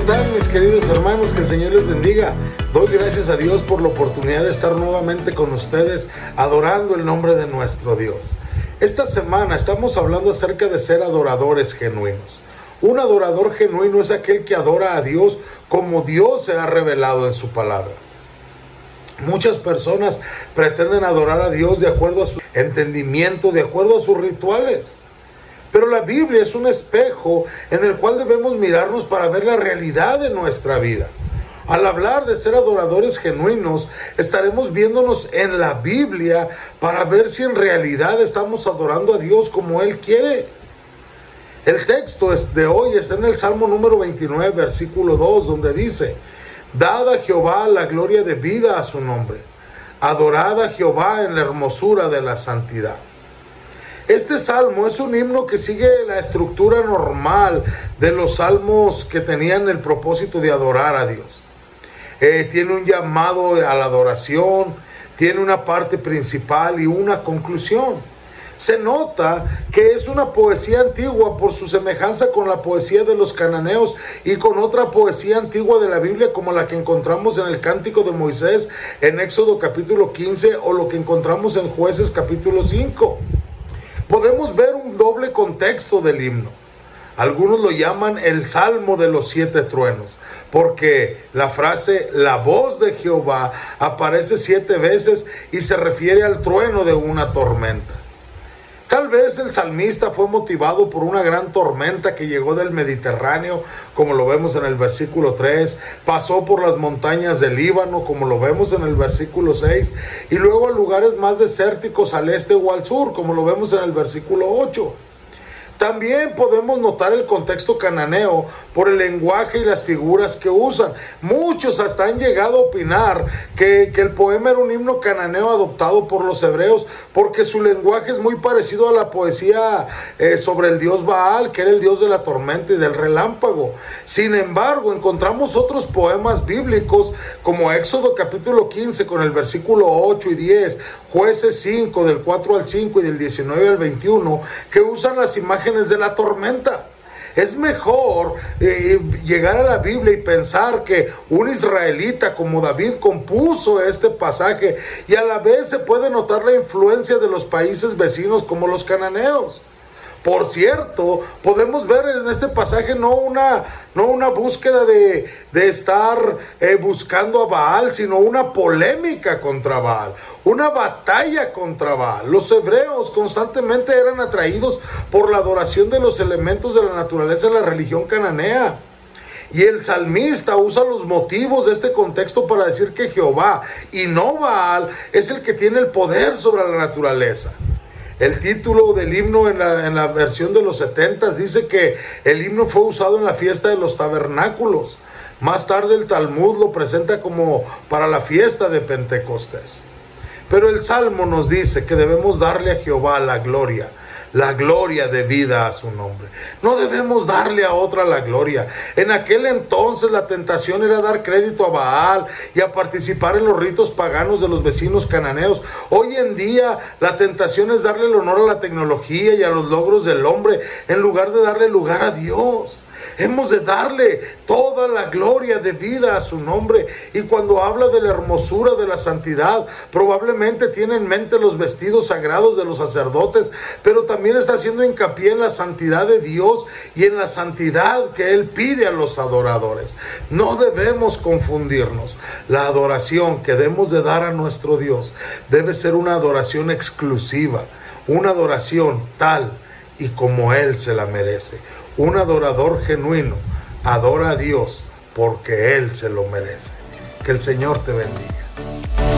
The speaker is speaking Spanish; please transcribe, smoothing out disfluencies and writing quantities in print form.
tal, mis queridos hermanos? Que el Señor les bendiga. Doy gracias a Dios por la oportunidad de estar nuevamente con ustedes adorando el nombre de nuestro Dios. Esta semana estamos hablando acerca de ser adoradores genuinos. Un adorador genuino es aquel que adora a Dios como Dios se ha revelado en su palabra. Muchas personas pretenden adorar a Dios de acuerdo a su entendimiento, de acuerdo a sus rituales. Pero la Biblia es un espejo en el cual debemos mirarnos para ver la realidad de nuestra vida. Al hablar de ser adoradores genuinos, estaremos viéndonos en la Biblia para ver si en realidad estamos adorando a Dios como Él quiere. El texto de hoy está en el Salmo número 29, versículo 2, donde dice: Dad a Jehová la gloria de vida a su nombre. Adorad a Jehová en la hermosura de la santidad. Este salmo es un himno que sigue la estructura normal de los salmos que tenían el propósito de adorar a Dios. Tiene un llamado a la adoración, tiene una parte principal y una conclusión. Se nota que es una poesía antigua por su semejanza con la poesía de los cananeos y con otra poesía antigua de la Biblia como la que encontramos en el Cántico de Moisés en Éxodo capítulo 15 o lo que encontramos en Jueces capítulo 5. Podemos ver un doble contexto del himno. Algunos lo llaman el Salmo de los 7 truenos, porque la frase "la voz de Jehová" aparece 7 veces y se refiere al trueno de una tormenta. Tal vez el salmista fue motivado por una gran tormenta que llegó del Mediterráneo, como lo vemos en el versículo 3, pasó por las montañas del Líbano, como lo vemos en el versículo 6, y luego a lugares más desérticos al este o al sur, como lo vemos en el versículo 8. También podemos notar el contexto cananeo por el lenguaje y las figuras que usan. Muchos hasta han llegado a opinar que el poema era un himno cananeo adoptado por los hebreos porque su lenguaje es muy parecido a la poesía sobre el dios Baal, que era el dios de la tormenta y del relámpago. Sin embargo, encontramos otros poemas bíblicos como Éxodo capítulo 15 con el versículo 8 y 10, Jueces 5 del 4 al 5 y del 19 al 21, que usan las imágenes de la tormenta. Es mejor llegar a la Biblia y pensar que un israelita como David compuso este pasaje y a la vez se puede notar la influencia de los países vecinos como los cananeos. Por cierto, podemos ver en este pasaje no una búsqueda de estar buscando a Baal, sino una polémica contra Baal, una batalla contra Baal. Los hebreos constantemente eran atraídos por la adoración de los elementos de la naturaleza en la religión cananea. Y el salmista usa los motivos de este contexto para decir que Jehová y no Baal es el que tiene el poder sobre la naturaleza. El título del himno en la versión de los 70 dice que el himno fue usado en la fiesta de los tabernáculos. Más tarde el Talmud lo presenta como para la fiesta de Pentecostés. Pero el Salmo nos dice que debemos darle a Jehová la gloria debida a su nombre. No debemos darle a otra la gloria. En aquel entonces la tentación era dar crédito a Baal y a participar en los ritos paganos de los vecinos cananeos. Hoy en día la tentación es darle el honor a la tecnología y a los logros del hombre en lugar de darle lugar a Dios. Hemos de darle toda la gloria debida a su nombre. Y cuando habla de la hermosura de la santidad, probablemente tiene en mente los vestidos sagrados de los sacerdotes, pero también está haciendo hincapié en la santidad de Dios y en la santidad que Él pide a los adoradores. No debemos confundirnos. La adoración que debemos de dar a nuestro Dios debe ser una adoración exclusiva, una adoración tal y como Él se la merece. Un adorador genuino adora a Dios porque Él se lo merece. Que el Señor te bendiga.